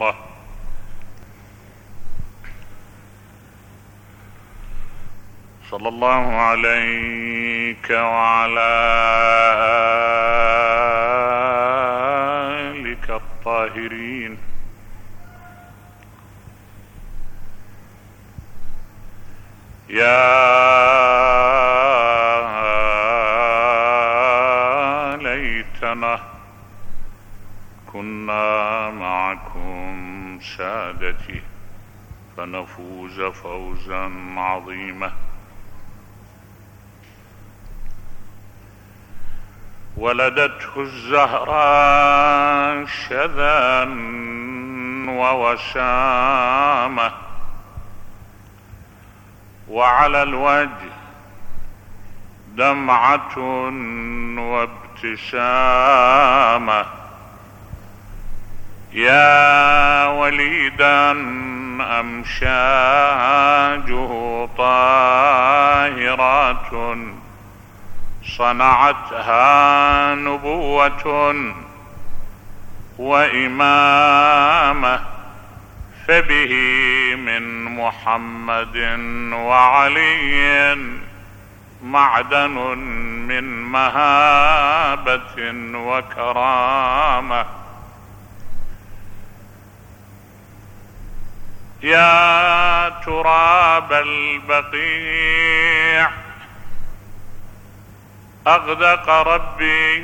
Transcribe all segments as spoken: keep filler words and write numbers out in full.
الله. صلى الله عليك وعلى آلك الطاهرين. يا ليتنا كنا معكم سادتي فنفوز فوزا عظيما. ولدته الزهراء شذا ووسامة، وعلى الوجه دمعة وابتسامة. يا وليدا أمشاجه طاهرات صنعتها نبوة وإمامة، فبه من محمد وعلي معدن من مهابة وكرامة. يا تراب البقيع أغدق ربي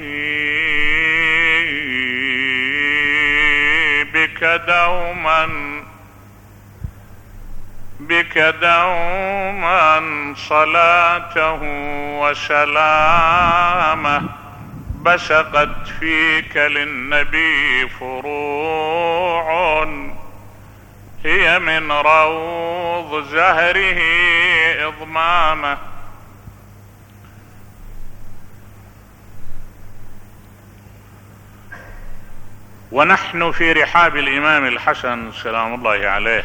بك دوما بك دوما صلاته وسلامه. بسقت فيك للنبي فروع هي من روض زهره إضمامه. ونحن في رحاب الإمام الحسن سلام الله عليه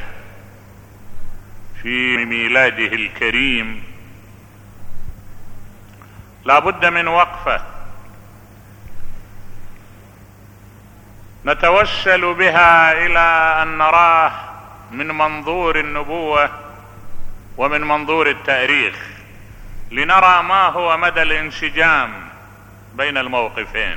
في ميلاده الكريم، لا بد من وقفة نتوسل بها إلى أن نراه من منظور النبوة ومن منظور التاريخ، لنرى ما هو مدى الانسجام بين الموقفين.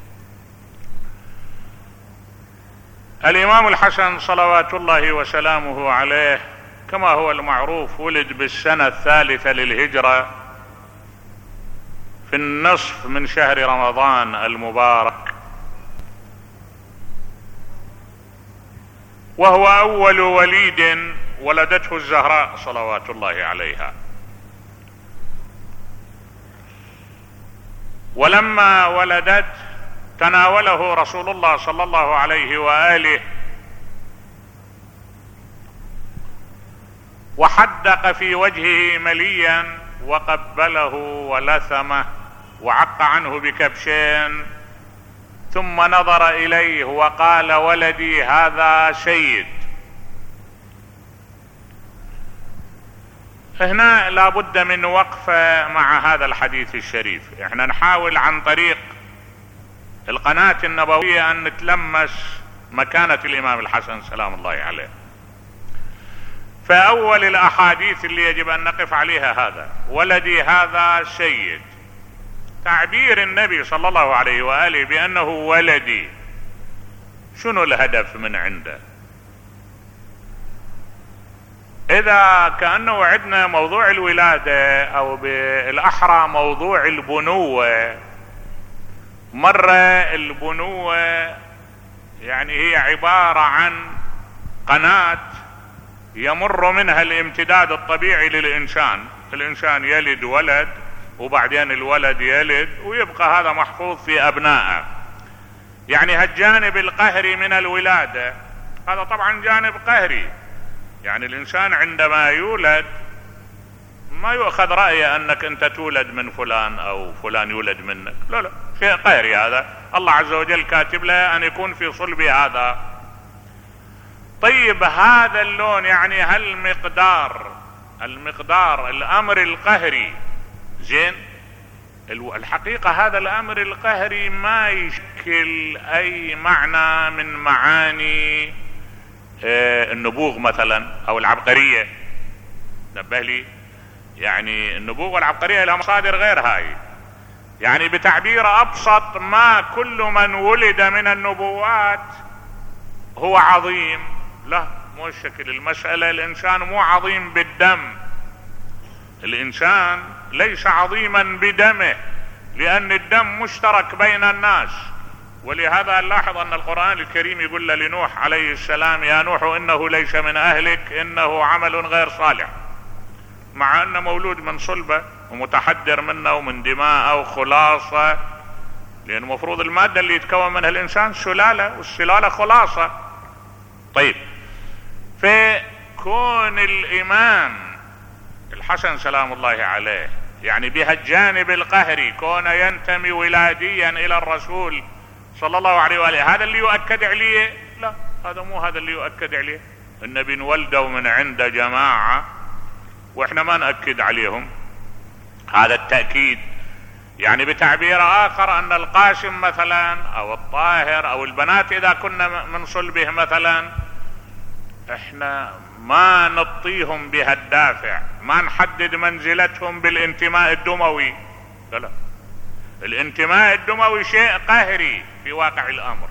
الإمام الحسن صلوات الله وسلامه عليه كما هو المعروف ولد بالسنة الثالثة للهجرة في النصف من شهر رمضان المبارك، وهو أول وليد ولدته الزهراء صلوات الله عليها. ولما ولدت تناوله رسول الله صلى الله عليه وآله وحدق في وجهه مليا وقبله ولثمه وعق عنه بكبشين، ثم نظر إليه وقال: ولدي هذا سيد. هنا لا بد من وقفة مع هذا الحديث الشريف. احنا نحاول عن طريق القناة النبوية أن نتلمس مكانة الإمام الحسن سلام الله عليه. فأول الأحاديث اللي يجب أن نقف عليها هذا: ولدي هذا سيد. تعبير النبي صلى الله عليه وآله بأنه ولدي، شنو الهدف من عنده؟ إذا كأنه عندنا موضوع الولادة أو بالأحرى موضوع البنوة، مرة البنوة يعني هي عبارة عن قناة يمر منها الامتداد الطبيعي للإنسان. الإنسان يلد ولد وبعدين الولد يلد ويبقى هذا محفوظ في أبنائه. يعني هالجانب القهري من الولادة هذا طبعا جانب قهري، يعني الإنسان عندما يولد ما يؤخذ رأيه أنك أنت تولد من فلان أو فلان يولد منك، لا لا، شيء قهري هذا، الله عز وجل كاتب له أن يكون في صلب هذا. طيب هذا اللون يعني هالمقدار المقدار الأمر القهري زين. الحقيقة هذا الأمر القهري ما يشكل أي معنى من معاني النبوغ مثلا او العبقرية. نبه لي، يعني النبوغ والعبقرية لها مصادر غير هاي. يعني بتعبير ابسط، ما كل من ولد من النبوات هو عظيم، لا، مو الشكل المسألة. الانسان مو عظيم بالدم، الانسان ليس عظيما بدمه، لان الدم مشترك بين الناس. ولهذا نلاحظ ان القرآن الكريم يقول لنوح عليه السلام: يا نوح انه ليس من اهلك انه عمل غير صالح، مع انه مولود من صلبه ومتحدر منه ومن دماءه وخلاصة، لان المفروض المادة اللي يتكون منها الانسان سلالة، والسلالة خلاصة. طيب، فكون الامام الحسن سلام الله عليه يعني بها الجانب القهري، كون ينتمي ولاديا الى الرسول صلى الله عليه وآله، هذا اللي يؤكد عليه؟ لا، هذا مو هذا اللي يؤكد عليه. النبي نولدوا من عند جماعة واحنا ما نأكد عليهم. هذا التأكيد يعني بتعبير اخر ان القاسم مثلا او الطاهر او البنات اذا كنا من صلبه مثلا، احنا ما نطيهم بها الدافع، ما نحدد منزلتهم بالانتماء الدموي. لا لا، الانتماء الدموي شيء قهري في واقع الامر.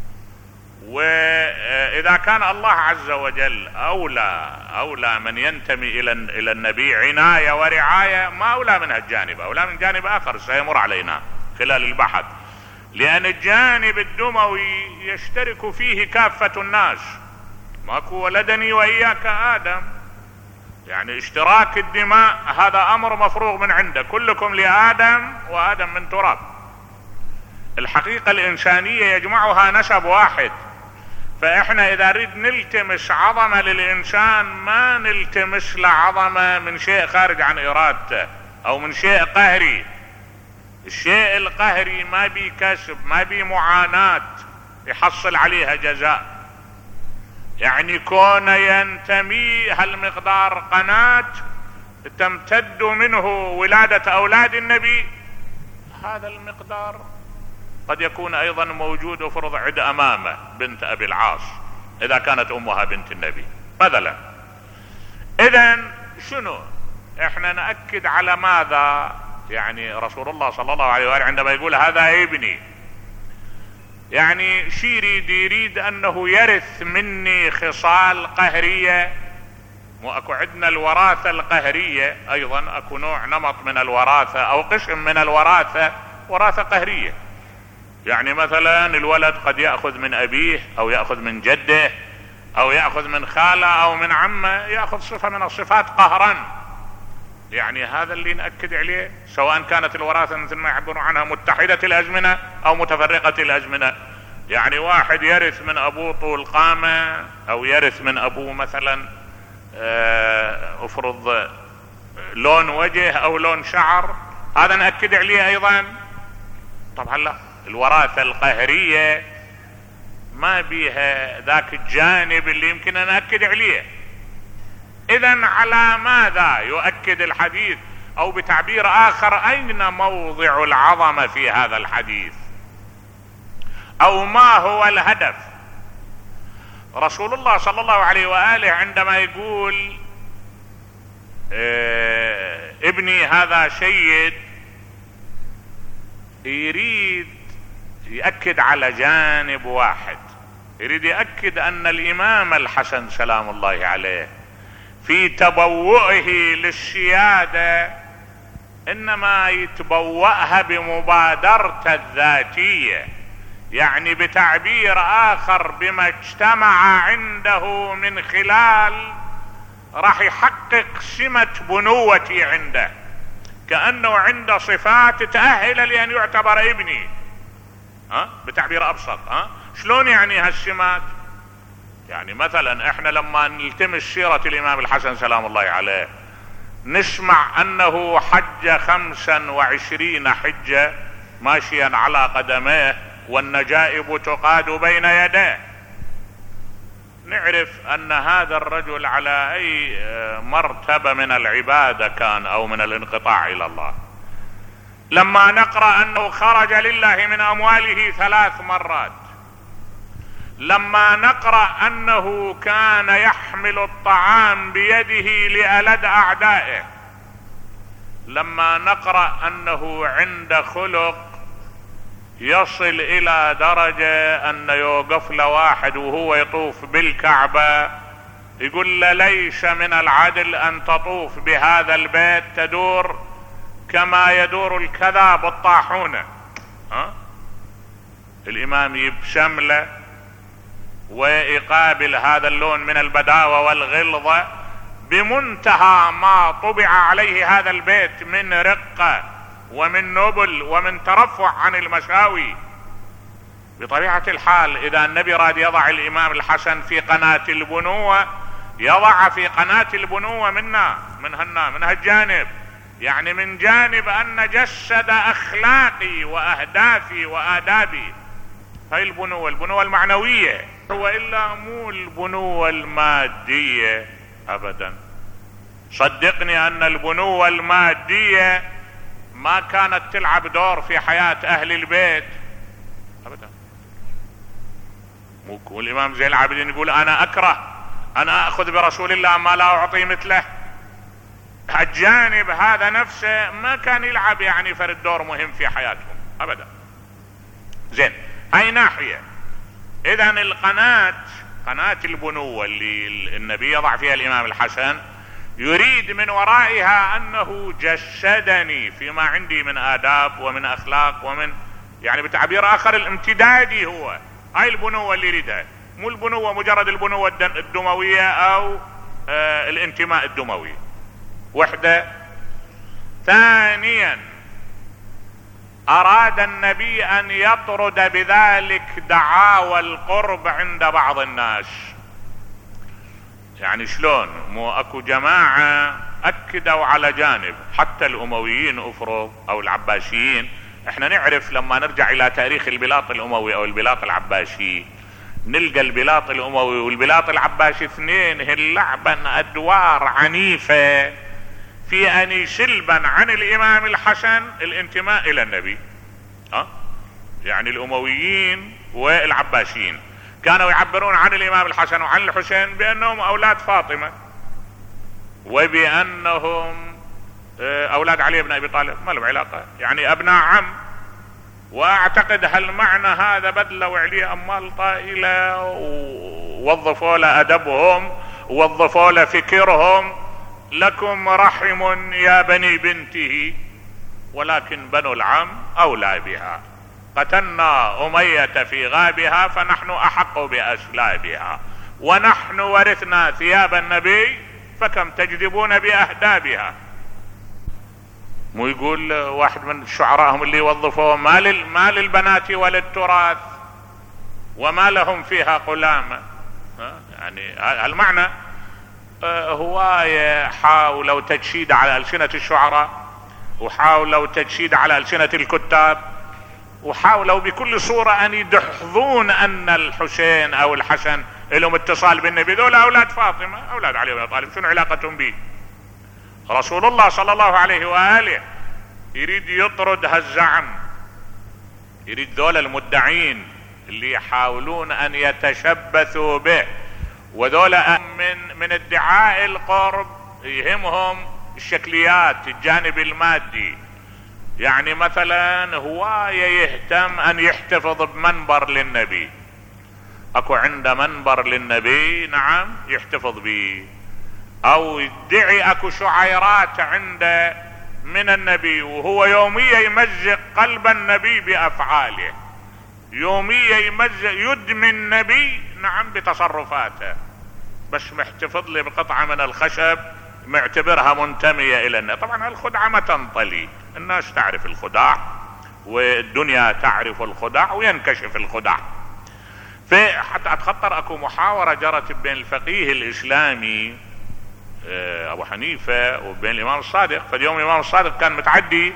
واذا كان الله عز وجل اولى اولى من ينتمي الى الى النبي عناية ورعاية، ما اولى من هالجانب، اولى من جانب اخر سيمر علينا خلال البحث، لان الجانب الدموي يشترك فيه كافة الناس. ماكو ولدني واياك ادم، يعني اشتراك الدماء هذا امر مفروغ من عنده، كلكم لادم وادم من تراب. الحقيقة الانسانية يجمعها نسب واحد، فاحنا اذا نريد نلتمس عظمة للانسان ما نلتمس له عظمة من شيء خارج عن ارادته او من شيء قهري. الشيء القهري ما بي كسب، ما بي معاناة يحصل عليها جزاء. يعني كون ينتمي هالمقدار قناة تمتد منه ولادة اولاد النبي، هذا المقدار قد يكون ايضا موجود وفرض عد امامه بنت ابي العاص اذا كانت امها بنت النبي مثلا. اذن شنو احنا نأكد على ماذا؟ يعني رسول الله صلى الله عليه وآله عندما يقول هذا ابني، يعني شي يريد يريد انه يرث مني خصال قهرية. مو اكو عندنا الوراثة القهرية ايضا، اكو نوع نمط من الوراثة او قسم من الوراثة وراثة قهرية. يعني مثلا الولد قد يأخذ من ابيه او يأخذ من جده او يأخذ من خاله او من عمه، يأخذ صفة من الصفات قهرا. يعني هذا اللي نأكد عليه، سواء كانت الوراثة مثل ما يعبرون عنها متحدة الازمنة او متفرقة الازمنة. يعني واحد يرث من ابوه طول قامة، او يرث من ابوه مثلا افرض لون وجه او لون شعر، هذا نأكد عليه ايضا. طبعا لا، الوراثة القهرية ما بيها ذاك الجانب اللي يمكن ان نأكد عليه. اذن على ماذا يؤكد الحديث؟ او بتعبير اخر، اين موضع العظمة في هذا الحديث؟ او ما هو الهدف؟ رسول الله صلى الله عليه وآله عندما يقول اه ابني هذا سيد، يريد يأكد على جانب واحد، يريد يأكد ان الامام الحسن سلام الله عليه في تبوؤه للسيادة انما يتبوأها بمبادرته الذاتية. يعني بتعبير اخر، بما اجتمع عنده من خلال راح يحقق سمة بنوتي عنده، كأنه عنده صفات تأهل لأن يعتبر ابني. ها بتعبير ابسط، ها شلون يعني هالسمات؟ يعني مثلا احنا لما نلتمس سيرة الامام الحسن سلام الله عليه نسمع انه حج خمسا وعشرين حجة ماشيا على قدميه والنجائب تقاد بين يديه. نعرف ان هذا الرجل على اي مرتبة من العبادة كان او من الانقطاع الى الله. لما نقرأ انه خرج لله من امواله ثلاث مرات، لما نقرأ انه كان يحمل الطعام بيده لألد اعدائه، لما نقرأ انه عند خلق يصل الى درجة ان يوقف له واحد وهو يطوف بالكعبة يقول له ليس من العدل ان تطوف بهذا البيت تدور كما يدور الكذا بالطاحونة. ها؟ الامام يبشم له ويقابل هذا اللون من البداوة والغلظة بمنتهى ما طبع عليه هذا البيت من رقة ومن نبل ومن ترفع عن المشاوي. بطبيعة الحال اذا النبي راد يضع الامام الحسن في قناة البنوة يضع في قناة البنوة منا من هنا من هالجانب، يعني من جانب ان جسد اخلاقي واهدافي وادابي. هاي البنوة البنوة المعنوية، وإلا مو البنوة المادية ابدا. صدقني ان البنوة المادية ما كانت تلعب دور في حياة اهل البيت ابدا. والامام زين العابدين يقول انا اكره انا اخذ برسول الله ما لا اعطي مثله. الجانب هذا نفسه ما كان يلعب يعني فرد دور مهم في حياتهم ابدا. زين، هاي ناحية. اذا القناة قناة البنوة اللي النبي يضع فيها الامام الحسن يريد من ورائها انه جسدني فيما عندي من آداب ومن اخلاق ومن يعني بتعبير اخر الامتدادي. هو هاي البنوة اللي يريدها، مو البنوة مجرد البنوة الدموية او آه الانتماء الدموي. وحدة. ثانيا اراد النبي ان يطرد بذلك دعاوى القرب عند بعض الناس. يعني شلون؟ مو اكو جماعة اكدوا على جانب، حتى الامويين افرض او العباسيين. احنا نعرف لما نرجع الى تاريخ البلاط الاموي او البلاط العباسي نلقى البلاط الاموي والبلاط العباسي اثنين هاللعبا ادوار عنيفة في ان يسلبا عن الامام الحسن الانتماء الى النبي. ها؟ يعني الامويين والعباسيين كانوا يعبرون عن الامام الحسن وعن الحسين بانهم اولاد فاطمة وبانهم اولاد علي بن ابي طالب، ما لهم علاقة، يعني ابناء عم. واعتقد هالمعنى هذا بدلوا عليه امال طائلة ووظفوا له ادبهم ووظفوا له فكرهم. لكم رحم يا بني بنته ولكن بنو العم اولى بها. قتلنا امية في غابها فنحن احق باسلابها ونحن ورثنا ثياب النبي فكم تجذبون باهدابها. مو يقول واحد من شعرائهم اللي وظفوه ما, لل ما للبنات وللتراث وما لهم فيها قلامة. يعني هالمعنى هواية حاولوا تجشيد على ألسنة الشعراء وحاولوا تجشيد على ألسنة الكتاب وحاولوا بكل صورة ان يدحضون ان الحسين او الحسن لهم اتصال بالنبي. دول اولاد فاطمة اولاد علي بن ابي طالب، شنو علاقتهم به؟ رسول الله صلى الله عليه وآله يريد يطرد هالزعم، يريد دول المدعين اللي يحاولون ان يتشبثوا به وذول من من ادعاء القرب يهمهم الشكليات الجانب المادي. يعني مثلا هواية يهتم ان يحتفظ بمنبر للنبي، اكو عنده منبر للنبي نعم يحتفظ به، او يدعي اكو شعيرات عنده من النبي وهو يوميا يمزق قلب النبي بافعاله، يوميا يمزق يدمي النبي نعم بتصرفاته، بس محتفظ لي بقطعة من الخشب معتبرها منتمية الى النبي. طبعا الخدعة ما تنطلي، الناس تعرف الخداع والدنيا تعرف الخداع وينكشف الخداع. فحتى اتخطر اكو محاورة جرت بين الفقيه الاسلامي ابو حنيفة وبين الامام الصادق. فاليوم الامام الصادق كان متعدي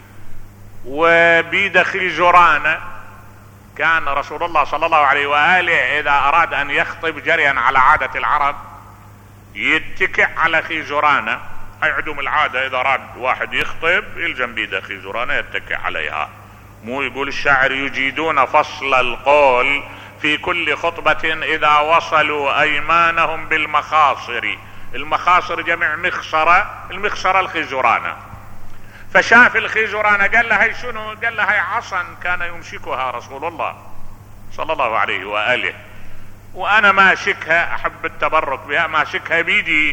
وبيده خيزرانة. كان رسول الله صلى الله عليه وآله اذا اراد ان يخطب جريا على عادة العرب يتكئ على خيزرانة. هاي عندهم العادة اذا اراد واحد يخطب يلزم بيده خيزرانة يتكئ عليها. مو يقول الشاعر يجيدون فصل القول في كل خطبة اذا وصلوا ايمانهم بالمخاصر. المخاصر جمع مخصرة، المخصرة الخزرانة. فشاف الخزرانة قال له هي شنو؟ قال له هي عصا كان يمسكها رسول الله صلى الله عليه وآله، وانا ماسكها احب التبرك بها، ماسكها بيدي.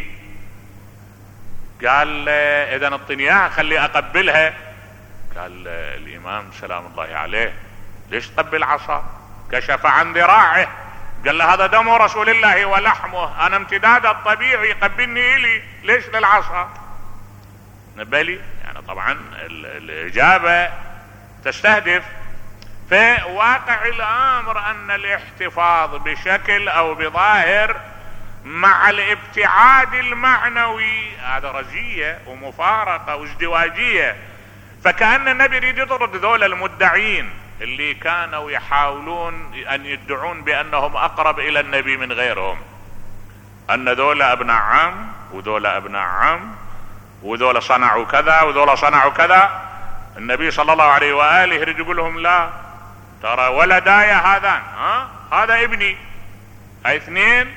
قال اذا اعطني اياها خلي اقبلها. قال الامام سلام الله عليه ليش تقبل عصا؟ كشف عن ذراعه قال له هذا دم رسول الله ولحمه، انا امتداد الطبيعي قبلني الي، ليش للعصا؟ نبالي يعني طبعا الاجابة تستهدف. فواقع الامر ان الاحتفاظ بشكل او بظاهر مع الابتعاد المعنوي هذا رجية ومفارقة وازدواجية. فكأن النبي يريد يطرد ذول المدعين اللي كانوا يحاولون ان يدعون بانهم اقرب الى النبي من غيرهم، ان ذول ابناء عم وذول ابناء عم وذول صنعوا كذا وذول صنعوا كذا. النبي صلى الله عليه وآله يريد يقول لهم لا، ترى ولداي هذان، ها هذا ابني. هاي اثنين.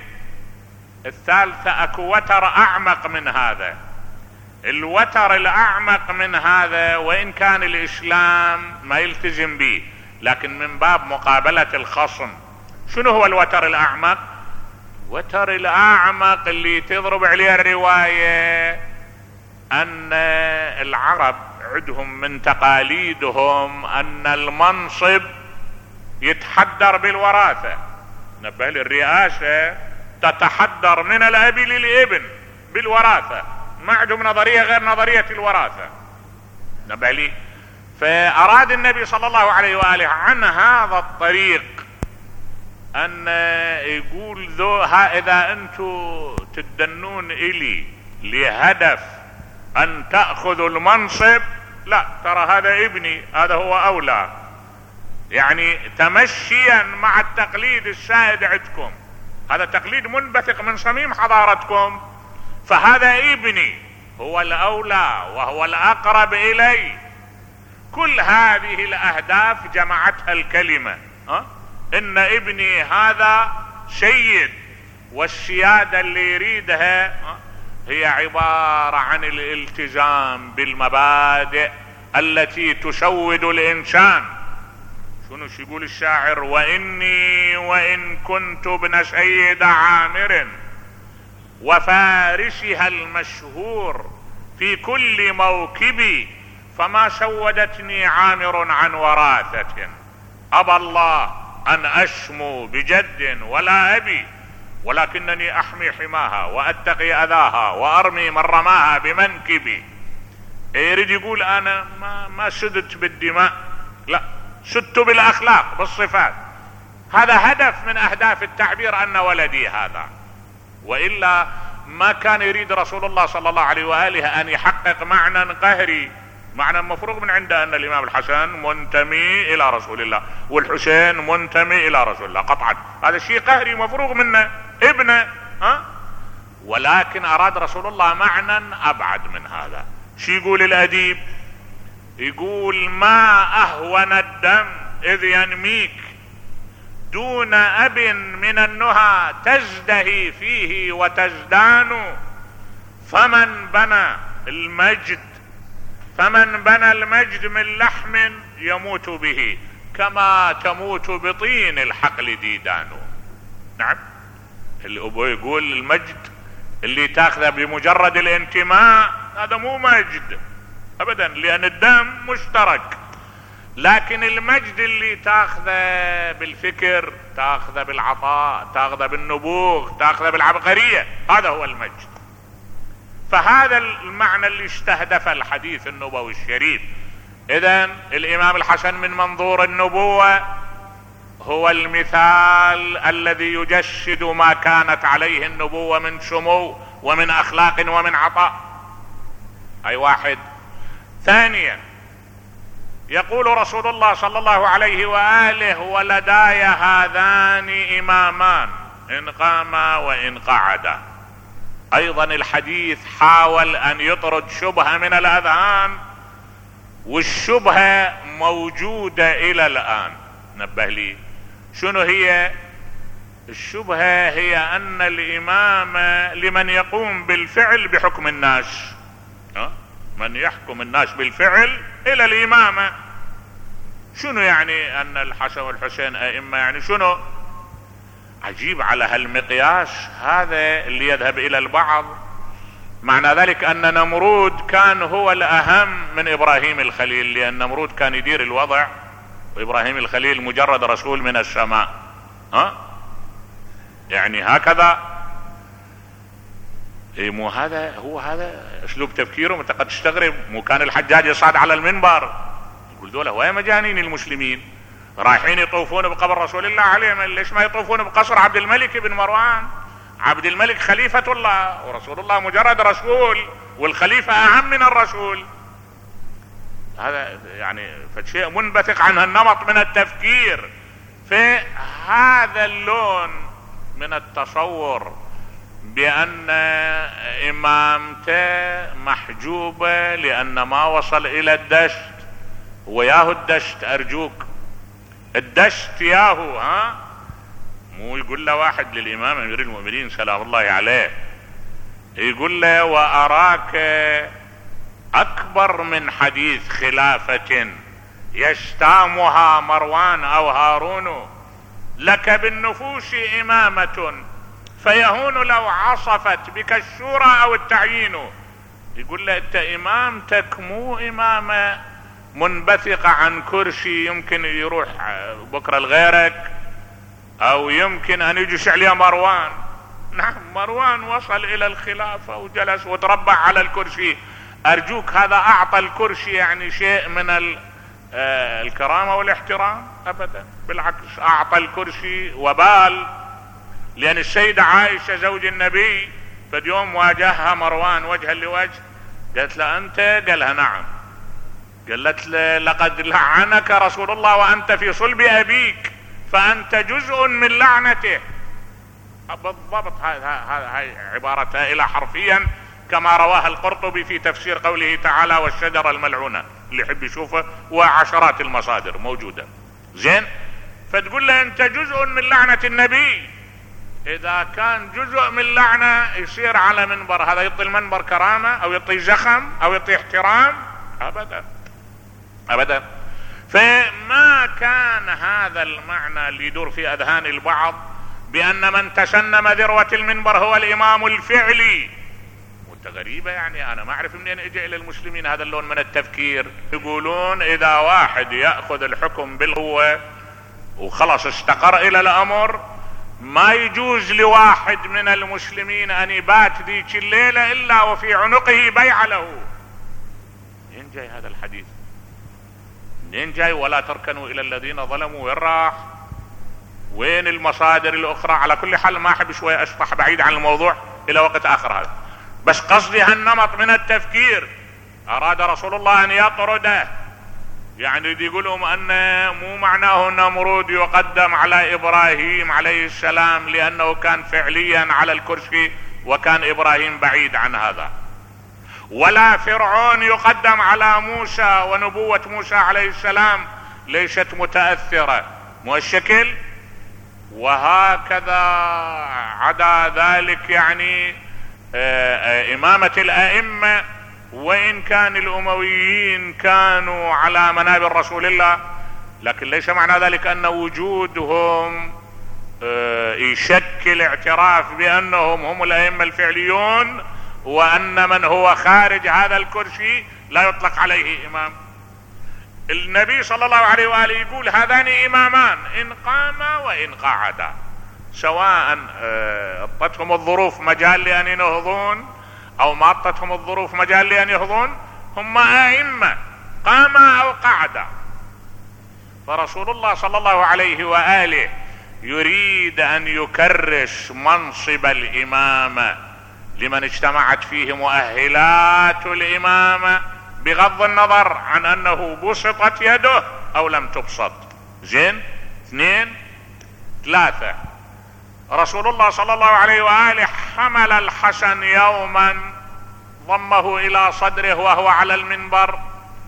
الثالثة اكو وتر اعمق من هذا. الوتر الاعمق من هذا وان كان الاسلام ما يلتزم به، لكن من باب مقابلة الخصم. شنو هو الوتر الاعمق؟ الوتر الاعمق اللي تضرب عليه الرواية ان العرب عندهم من تقاليدهم ان المنصب يتحدر بالوراثة. نبه للرئاسة تتحدر من الاب للابن بالوراثة، ما عندهم نظرية غير نظرية الوراثة. نبه لي. فاراد النبي صلى الله عليه وآله عن هذا الطريق ان يقول ذو ها اذا انتم تدنون الي لهدف ان تأخذوا المنصب، لا ترى هذا ابني، هذا هو اولى. يعني تمشيا مع التقليد السائد عندكم، هذا تقليد منبثق من صميم حضارتكم، فهذا ابني هو الاولى وهو الاقرب الي. كل هذه الاهداف جمعتها الكلمة، أه؟ ان ابني هذا سيد، والسيادة اللي يريدها أه؟ هي عبارة عن الالتزام بالمبادئ التي تسود الانسان. شنو يقول الشاعر؟ واني وان كنت ابن سيد عامر وفارسها المشهور في كل موكبي، فما سودتني عامر عن وراثة. ابى الله ان اشمو بجد ولا ابي، ولكنني احمي حماها واتقي اذاها وارمي من رماها بمنكبي. يريد يقول انا ما, ما سدت بالدماء، لا سدت بالاخلاق بالصفات. هذا هدف من اهداف التعبير ان ولدي هذا، والا ما كان يريد رسول الله صلى الله عليه وآله ان يحقق معنى قهري، معنى مفروغ من عنده ان الامام الحسن منتمي الى رسول الله والحسين منتمي الى رسول الله قطعا. هذا شيء قهري مفروغ منه، ابنه. ها؟ ولكن اراد رسول الله معنى ابعد من هذا. شو يقول الاديب؟ يقول ما اهون الدم اذ ينميك دون اب من النهى تزدهي فيه وتزدان، فمن بنى المجد فمن بنى المجد من لحم يموت به كما تموت بطين الحقل ديدان. نعم، اللي ابو يقول المجد اللي تاخذه بمجرد الانتماء هذا مو مجد ابدا، لان الدم مشترك. لكن المجد اللي تاخذه بالفكر، تاخذه بالعطاء، تاخذه بالنبوغ، تاخذه بالعبقرية، هذا هو المجد. فهذا المعنى اللي استهدف الحديث النبوي الشريف. اذن الامام الحسن من منظور النبوة هو المثال الذي يجسد ما كانت عليه النبوة من سمو ومن اخلاق ومن عطاء. اي واحد. ثانيا يقول رسول الله صلى الله عليه وآله ولداي هذان امامان ان قاما وان قعدا. ايضا الحديث حاول ان يطرد شبهة من الاذهان، والشبهة موجودة الى الان. نبه لي شنو هي؟ الشبهة هي ان الامام لمن يقوم بالفعل بحكم الناس، من يحكم الناس بالفعل الى الامامة. شنو يعني ان الحسن والحسين ائمة؟ يعني شنو؟ عجيب على هالمقياس هذا اللي يذهب الى البعض. معنى ذلك ان نمرود كان هو الاهم من ابراهيم الخليل، لان نمرود كان يدير الوضع وابراهيم الخليل مجرد رسول من السماء. ها يعني هكذا. إيه مو هذا هو هذا اسلوب تفكيرهم؟ انت قد تستغرب. مو كان الحجاج يصعد على المنبر يقول دولة ويا مجانين المسلمين رايحين يطوفون بقبر رسول الله عليه، ليش ما يطوفون بقصر عبد الملك بن مروان؟ عبد الملك خليفة الله ورسول الله مجرد رسول، والخليفة اهم من الرسول. هذا يعني فشيء منبثق عن النمط من التفكير. في هذا اللون من التصور بان امامته محجوبة لان ما وصل الى الدشت. وياهو الدشت ارجوك، الدشت ياهو. ها مو يقول له واحد للامام امير المؤمنين سلام الله عليه، يقول له واراك اكبر من حديث خلافة يشتامها مروان او هارون، لك بالنفوس امامة فيهون لو عصفت بك الشورى او التعيين. يقول له انت امامتك مو امامة منبثقة عن كرسي يمكن يروح بكرة لغيرك، او يمكن ان يجي عليه مروان. نعم مروان وصل الى الخلافة وجلس وتربع على الكرسي. ارجوك هذا اعطى الكرسي يعني شيء من الكرامة والاحترام؟ ابدا، بالعكس اعطى الكرسي وبال. لان السيدة عائشة زوج النبي فد يوم واجهها مروان وجها لوجه، قالت له انت؟ قال لها نعم. قالت له لقد لعنك رسول الله وانت في صلب ابيك فانت جزء من لعنته. بالضبط هاي عبارتها الى حرفيا كما رواها القرطبي في تفسير قوله تعالى والشجرة الملعونة، اللي يحب يشوفه، وعشرات المصادر موجودة. زين، فتقول له انت جزء من لعنة النبي. اذا كان جزء من لعنة يصير على منبر، هذا يعطي المنبر كرامة او يعطي زخم او يعطي احترام؟ ابدا ابدا. فما كان هذا المعنى اللي يدور في اذهان البعض بان من تسنم ذروة المنبر هو الامام الفعلي. وانت غريبة، يعني انا ما اعرف منين اجى الى المسلمين هذا اللون من التفكير. يقولون اذا واحد يأخذ الحكم بالقوة وخلص استقر الى الامر، ما يجوز لواحد من المسلمين ان يبات ذيك الليلة الا وفي عنقه بيعة له. منين جاي هذا الحديث؟ منين جاي؟ ولا تركنوا الى الذين ظلموا. وين راح؟ وين المصادر الاخرى؟ على كل حال ما احب شوية اشطح بعيد عن الموضوع الى وقت اخر. هذا بس قصدي هالنمط من التفكير. اراد رسول الله ان يطرده، يعني يقولهم ان مو معناه نمرود يقدم على ابراهيم عليه السلام لانه كان فعليا على الكرسي وكان ابراهيم بعيد عن هذا، ولا فرعون يقدم على موسى ونبوة موسى عليه السلام ليست متأثرة، مو الشكل. وهكذا عدا ذلك يعني إمامة الأئمة، وإن كان الأمويين كانوا على منابر رسول الله، لكن ليس معنى ذلك أن وجودهم يشكل اعتراف بأنهم هم الأئمة الفعليون، وأن من هو خارج هذا الكرسي لا يطلق عليه إمام. النبي صلى الله عليه وآله يقول هذان إمامان إن قاما وإن قعدا، سواء اعطتهم الظروف مجال لأن ينهضون او ما اعطتهم الظروف مجال لأن يهضون، هم ائمة قاما او قعدا. فرسول الله صلى الله عليه وآله يريد ان يكرس منصب الامامة لمن اجتمعت فيه مؤهلات الامامة، بغض النظر عن انه بسطت يده او لم تبسط. زين، اثنين، ثلاثة. رسول الله صلى الله عليه وآله حمل الحسن يوما، ضمه الى صدره وهو على المنبر،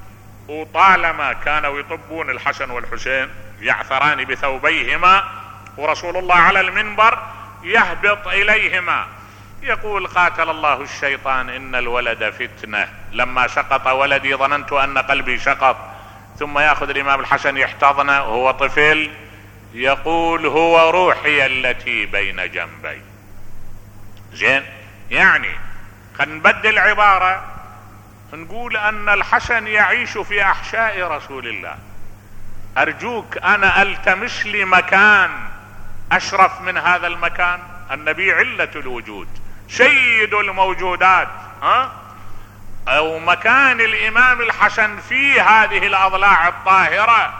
وطالما كانوا يطبون الحسن والحسين يعثران بثوبيهما ورسول الله على المنبر يهبط اليهما يقول قاتل الله الشيطان ان الولد فتنة، لما سقط ولدي ظننت ان قلبي سقط. ثم ياخذ الامام الحسن يحتضنه وهو طفل يقول هو روحي التي بين جنبي. زين، يعني خلينا نبدل عبارة نقول ان الحسن يعيش في احشاء رسول الله. ارجوك انا التمس لي مكان اشرف من هذا المكان. النبي علة الوجود، سيد الموجودات، ها؟ او مكان الامام الحسن في هذه الاضلاع الطاهرة،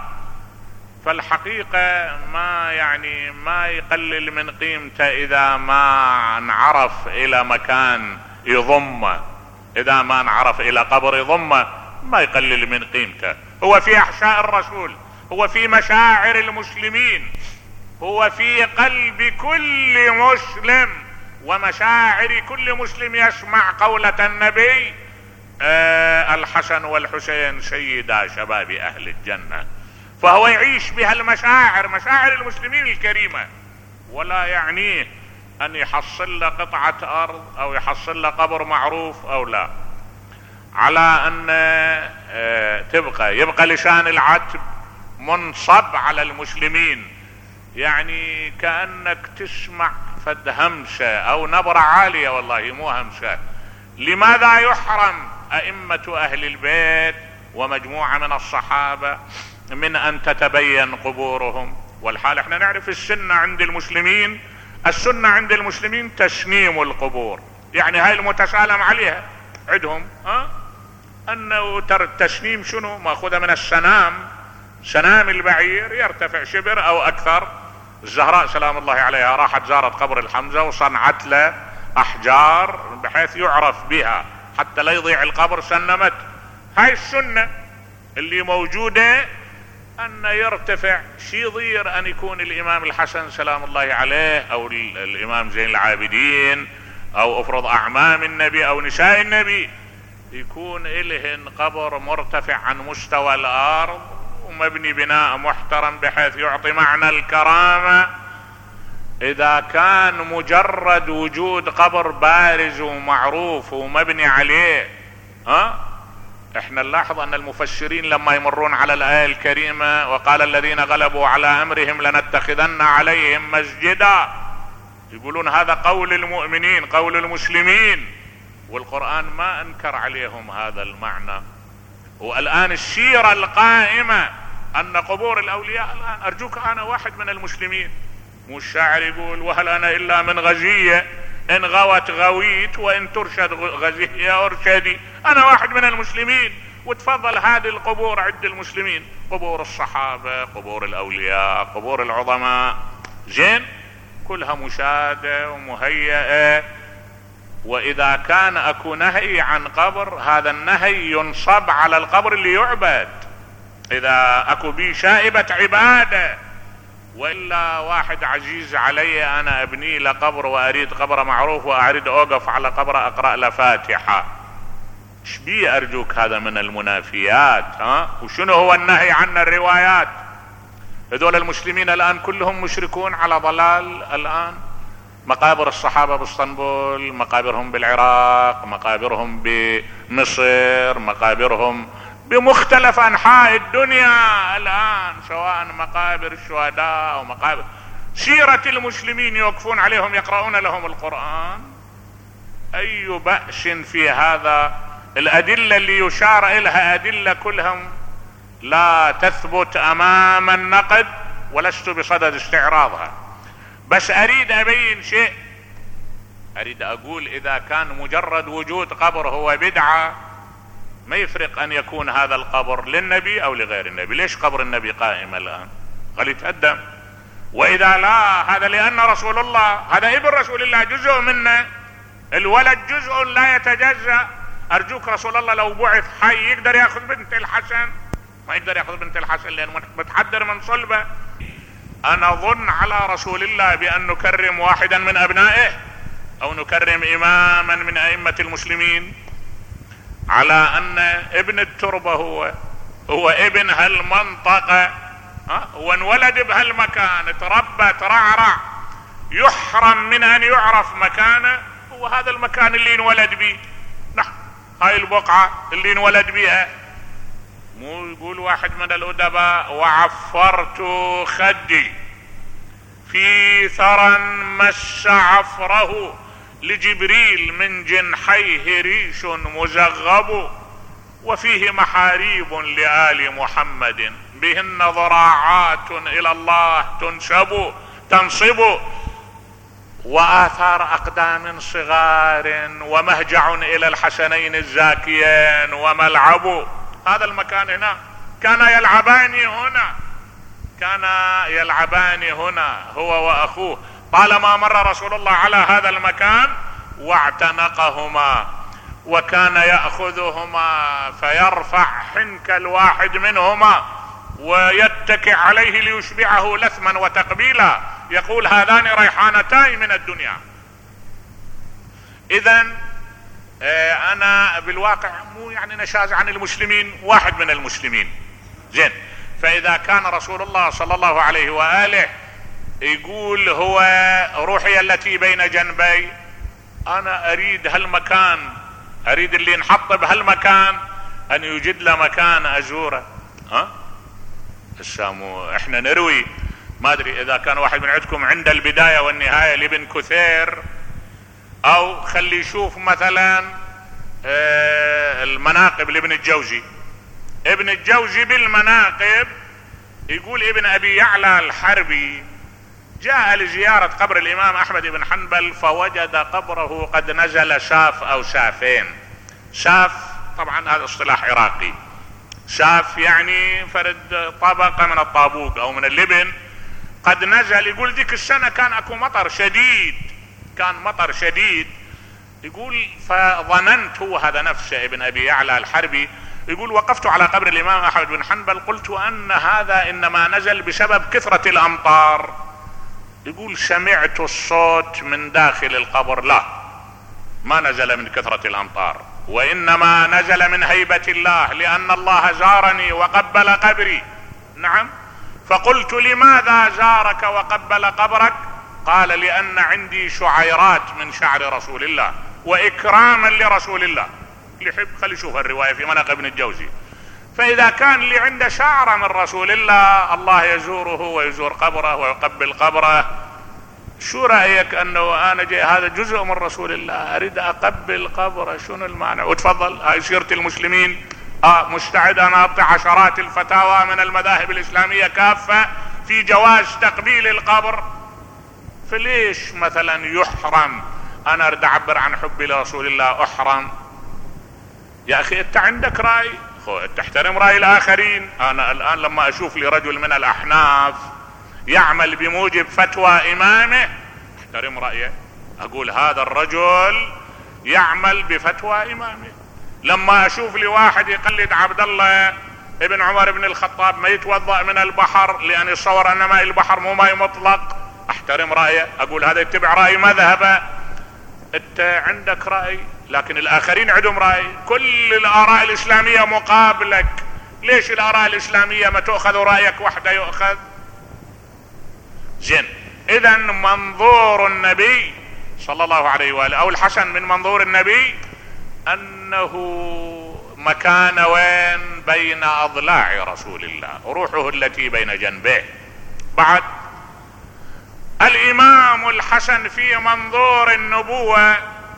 فالحقيقة ما يعني ما يقلل من قيمته اذا ما انعرف الى مكان يضمه، اذا ما انعرف الى قبر يضمه ما يقلل من قيمته. هو في احشاء الرسول، هو في مشاعر المسلمين، هو في قلب كل مسلم ومشاعر كل مسلم يسمع قولة النبي آه الحسن والحسين سيدا شباب اهل الجنة. فهو يعيش بها المشاعر، مشاعر المسلمين الكريمة، ولا يعنيه ان يحصل له قطعة ارض او يحصل له قبر معروف او لا. على ان آه تبقى يبقى لسان العتب منصب على المسلمين، يعني كأنك تسمع فد همسة او نبرة عالية، والله مو همسة. لماذا يحرم ائمة اهل البيت ومجموعة من الصحابة من ان تتبين قبورهم؟ والحال احنا نعرف السنة عند المسلمين، السنة عند المسلمين تسنيم القبور، يعني هاي المتسالم عليها عندهم، ها؟ انه التسنيم شنو؟ ماخوذة من السنام، سنام البعير يرتفع شبر او اكثر. الزهراء سلام الله عليها راحت زارت قبر الحمزة وصنعت له احجار بحيث يعرف بها حتى لا يضيع القبر، سنمت. هاي السنة اللي موجودة ان يرتفع. شي يضير ان يكون الامام الحسن سلام الله عليه او الامام زين العابدين او افرض اعمام النبي او نساء النبي يكون الهن قبر مرتفع عن مستوى الارض ومبني بناء محترم بحيث يعطي معنى الكرامة. اذا كان مجرد وجود قبر بارز ومعروف ومبني عليه، ها؟ احنا نلاحظ ان المفسرين لما يمرون على الآية الكريمة وقال الذين غلبوا على امرهم لنتخذن عليهم مسجدا، يقولون هذا قول المؤمنين قول المسلمين، والقرآن ما انكر عليهم هذا المعنى. والآن السيرة القائمة ان قبور الاولياء الان، ارجوك انا واحد من المسلمين، مو الشاعر يقول وهل انا الا من غزية ان غوت غويت وان ترشد غزية ارشدي. انا واحد من المسلمين، وتفضل هذه القبور عند المسلمين، قبور الصحابة، قبور الاولياء، قبور العظماء، زين، كلها مشاهدة ومهيئة. واذا كان اكو نهي عن قبر، هذا النهي ينصب على القبر اللي يعبد، اذا اكو بي شائبة عبادة. والا واحد عزيز علي انا ابني له قبر واريد قبر معروف واريد اوقف على قبر اقرأ له فاتحة، ايش بي ارجوك؟ هذا من المنافيات، ها؟ وشنو هو النهي عن الروايات؟ هذول المسلمين الان كلهم مشركون على ضلال. الان مقابر الصحابة باسطنبول، مقابرهم بالعراق، مقابرهم بمصر، مقابرهم بمختلف انحاء الدنيا الان، سواء مقابر الشهداء او مقابر سيرة المسلمين يوقفون عليهم يقرؤون لهم القرآن. اي بأس في هذا؟ الادلة اللي يشار الها ادلة كلهم لا تثبت امام النقد، ولست بصدد استعراضها، بس اريد ابين شيء. اريد اقول اذا كان مجرد وجود قبر هو بدعة، ما يفرق ان يكون هذا القبر للنبي او لغير النبي. ليش قبر النبي قائم الان؟ قال يتهدم. واذا لا، هذا لان رسول الله، هذا ابن رسول الله، جزء منه، الولد جزء لا يتجزأ. ارجوك رسول الله لو بعث حي يقدر ياخذ بنت الحسن؟ ما يقدر ياخذ بنت الحسن لانه متحدر من صلبه. انا ظن على رسول الله بان نكرم واحدا من ابنائه او نكرم اماما من ائمة المسلمين على ان ابن التربة هو هو ابن هالمنطقة، ها هو انولد بهالمكان، تربى ترعرع، يحرم من ان يعرف مكانه، هو هذا المكان اللي انولد به، نعم هاي البقعة اللي انولد بها. مو يقول واحد من الأدباء: وعفرت خدي في ثرى مس عفره لجبريل من جنحيه ريش مزغب، وفيه محاريب لآل محمد بهن ضراعات إلى الله تنسب تنصب، وآثار أقدام صغار ومهجع إلى الحسنين الزاكيين وملعب. هذا المكان هنا كان يلعبان هنا كان يلعبان هنا هو وأخوه، طالما مر رسول الله على هذا المكان واعتنقهما، وكان يأخذهما فيرفع حنك الواحد منهما ويتكئ عليه ليشبعه لثما وتقبيلا، يقول: هذان ريحانتان من الدنيا. إذن انا بالواقع مو يعني نشاز عن المسلمين، واحد من المسلمين، زين. فاذا كان رسول الله صلى الله عليه وآله يقول: هو روحي التي بين جنبي، انا اريد هالمكان، اريد اللي نحط بهالمكان ان يوجد له مكان ازوره. ها السامو احنا نروي، ما ادري اذا كان واحد من عندكم عند البداية والنهاية لابن كثير، او خلي يشوف مثلا المناقب لابن الجوزي. ابن الجوزي بالمناقب يقول: ابن ابي يعلى الحربي جاء لزيارة قبر الامام احمد بن حنبل فوجد قبره قد نزل شاف او شافين. شاف طبعا هذا اصطلاح عراقي، شاف يعني فرد طبقة من الطابوق او من اللبن، قد نزل. يقول ذيك السنة كان اكو مطر شديد، كان مطر شديد. يقول: فظننت، هو هذا نفسه ابن ابي يعلى الحربي يقول: وقفت على قبر الامام احمد بن حنبل قلت ان هذا انما نزل بسبب كثرة الامطار. يقول: سمعت الصوت من داخل القبر، لا ما نزل من كثرة الامطار، وانما نزل من هيبة الله، لان الله زارني وقبل قبري. نعم. فقلت: لماذا زارك وقبل قبرك؟ قال: لان عندي شعيرات من شعر رسول الله واكراما لرسول الله. اللي يحب خلي يشوف الرواية في مناقب ابن الجوزي. فاذا كان اللي عنده شعر من رسول الله، الله يزوره ويزور قبره ويقبل قبره، شو رأيك انه انا جاي هذا جزء من رسول الله اريد اقبل قبره؟ شنو المانع؟ وتفضل، هاي سيرة المسلمين. اه مستعد انا اعطي عشرات الفتاوى من المذاهب الاسلامية كافة في جواز تقبيل القبر. فليش مثلا يحرم؟ انا اريد اعبر عن حبي لرسول الله احرم؟ يا اخي انت عندك راي، تحترم راي الاخرين. انا الان لما اشوف لي رجل من الاحناف يعمل بموجب فتوى امامه احترم رايه، اقول هذا الرجل يعمل بفتوى امامه. لما اشوف لي واحد يقلد عبد الله ابن عمر بن الخطاب ما يتوضأ من البحر لان يتصور ان ماء البحر مو ماء مطلق، احترم رايه، اقول هذا يتبع راي مذهبه. انت عندك راي لكن الاخرين عندهم راي. كل الاراء الاسلامية مقابلك، ليش الاراء الاسلامية ما تؤخذ رايك وحده يؤخذ؟ زين. اذا منظور النبي صلى الله عليه وآله او الحسن من منظور النبي انه مكان وين؟ بين اضلاع رسول الله، روحه التي بين جنبيه. بعد الامام الحسن في منظور النبوة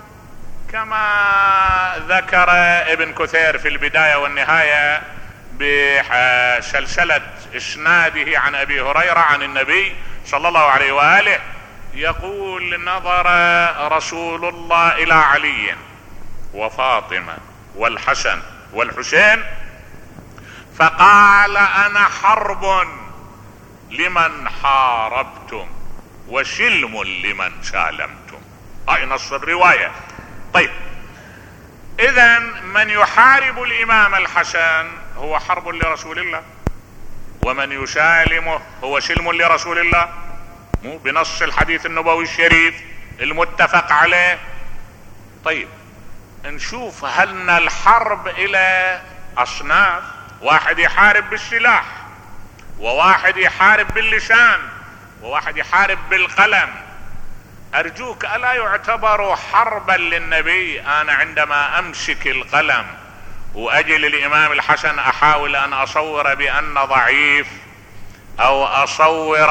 كما ذكر ابن كثير في البداية والنهاية بسلسلة اسناده عن ابي هريرة عن النبي صلى الله عليه وآله، يقول: نظر رسول الله الى علي وفاطمة والحسن والحسين فقال: انا حرب لمن حاربتم وسلم لمن سالمتم. هاي نص الرواية. طيب، اذا من يحارب الامام الحسن هو حرب لرسول الله، ومن يسالمه هو سلم لرسول الله، مو بنص الحديث النبوي الشريف المتفق عليه. طيب نشوف هل الحرب الى اصناف، واحد يحارب بالسلاح وواحد يحارب باللسان وواحد يحارب بالقلم. ارجوك الا يعتبر حربا للنبي انا عندما امسك القلم واجي للامام الحسن احاول ان اصور بان ضعيف او اصور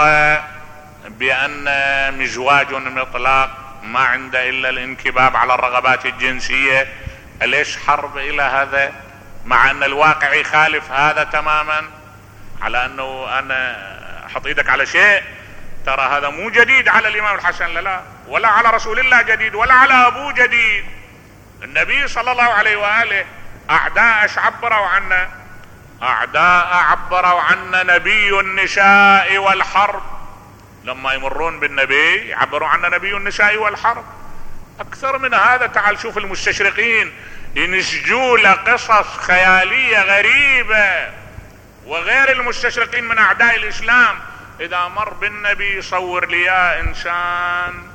بان مزواج مطلق ما عنده الا الانكباب على الرغبات الجنسية؟ ليش حرب الى هذا مع ان الواقع يخالف هذا تماما؟ على انه انا احط ايدك على شيء ترى هذا مو جديد على الامام الحسن، لا لا، ولا على رسول الله جديد، ولا على ابوه جديد. النبي صلى الله عليه وآله اعداء ايش عبروا عنا؟ اعداء عبروا عنا نبي النساء والحرب. لما يمرون بالنبي يعبروا عنا نبي النساء والحرب. اكثر من هذا تعال شوف المستشرقين ينسجوا لقصص خيالية غريبة، وغير المستشرقين من اعداء الاسلام اذا مر بالنبي صور لي يا انسان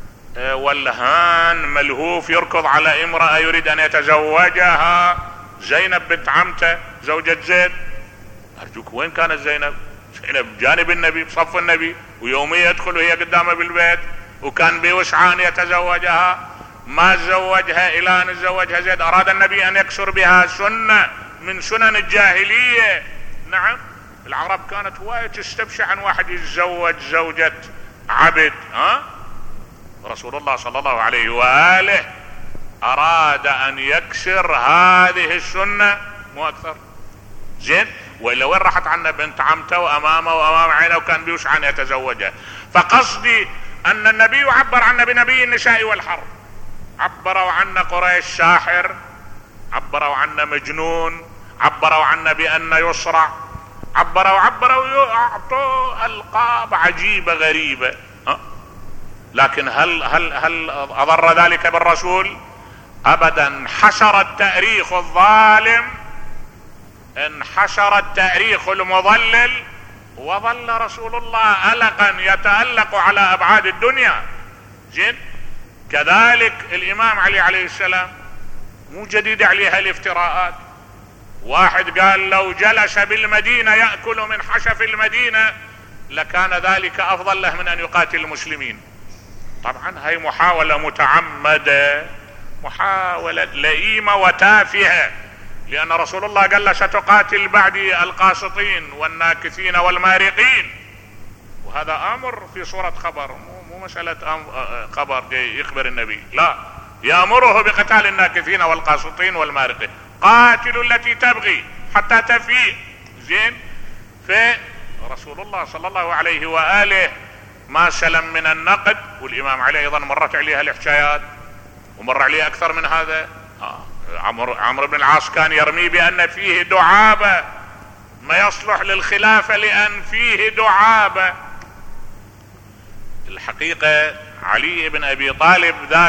ولهان ملهوف يركض على امرأة يريد ان يتزوجها، زينب بنت عمته زوجة زيد. ارجوك وين كانت زينب؟ زينب جانب النبي بصف النبي، ويوميا يدخل وهي قدامه بالبيت، وكان بوسعى ان يتزوجها، ما تزوجها الى ان تزوجها زيد. اراد النبي ان يكسر بها سنة من سنن الجاهلية. نعم العرب كانت وايد تستبشع عن واحد يتزوج زوجة عبد. ها رسول الله صلى الله عليه وآله اراد ان يكسر هذه السنة مو اكثر. زين، والا وين راحت عنا بنت عمته وامامه وامام عينه وكان بيوسع ان يتزوجها؟ فقصدي ان النبي عبر عنا بنبي النساء والحرب. عبروا عنا قريش ساحر، عبروا عنا مجنون، عبروا عنا بان يصرع، عبروا عبروا اعطوا القاب عجيبة غريبة. ها؟ لكن هل هل هل اضر ذلك بالرسول؟ ابدا. انحشر التاريخ الظالم، انحشر التاريخ المضلل، وظل رسول الله ألقا يتألق على ابعاد الدنيا. زين، كذلك الامام علي عليه السلام مو جديد عليها الافتراءات. واحد قال لو جلس بالمدينة يأكل من حشف المدينة لكان ذلك افضل له من ان يقاتل المسلمين. طبعا هاي محاولة متعمدة، محاولة لئيمة وتافهة، لان رسول الله قال له ستقاتل بعدي القاسطين والناكثين والمارقين، وهذا امر في صورة خبر، مو, مو مسألة خبر جاي يخبر النبي، لا، يأمره بقتال الناكثين والقاسطين والمارقين. قاتلوا التي تبغي حتى تفيء. زين، فرسول الله صلى الله عليه وآله ما سلم من النقد. والامام علي ايضا مرت عليها الحكايات ومر عليه اكثر من هذا. آه. عمرو عمرو بن العاص كان يرمي بان فيه دعابة، ما يصلح للخلافة لان فيه دعابة. الحقيقة علي بن ابي طالب ذاك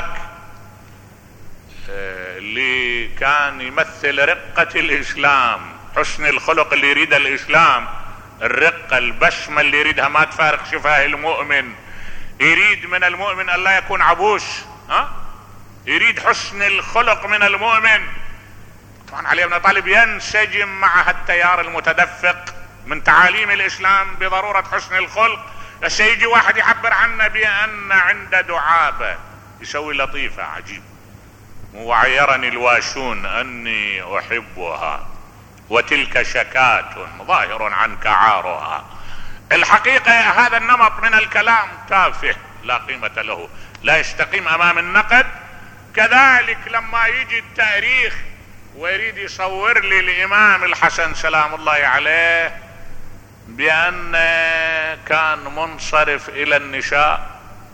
اللي كان يمثل رقة الاسلام، حسن الخلق اللي يريد الاسلام، الرقة البسمة اللي يريدها ما تفارق شفاه المؤمن، يريد من المؤمن ان لا يكون عبوس، ها؟ يريد حسن الخلق من المؤمن. طبعا علي بن ابي طالب ينسجم مع التيار المتدفق من تعاليم الاسلام بضرورة حسن الخلق. بس يجي واحد يعبر عنه بان عنده دعابة، يسوي لطيفة عجيب. وعيرني الواشون اني احبها وتلك شكاة ظاهر عنك عارها. الحقيقة هذا النمط من الكلام تافه لا قيمة له، لا يستقيم امام النقد. كذلك لما يجي التاريخ ويريد يصور لي الامام الحسن سلام الله عليه بان كان منصرف الى النساء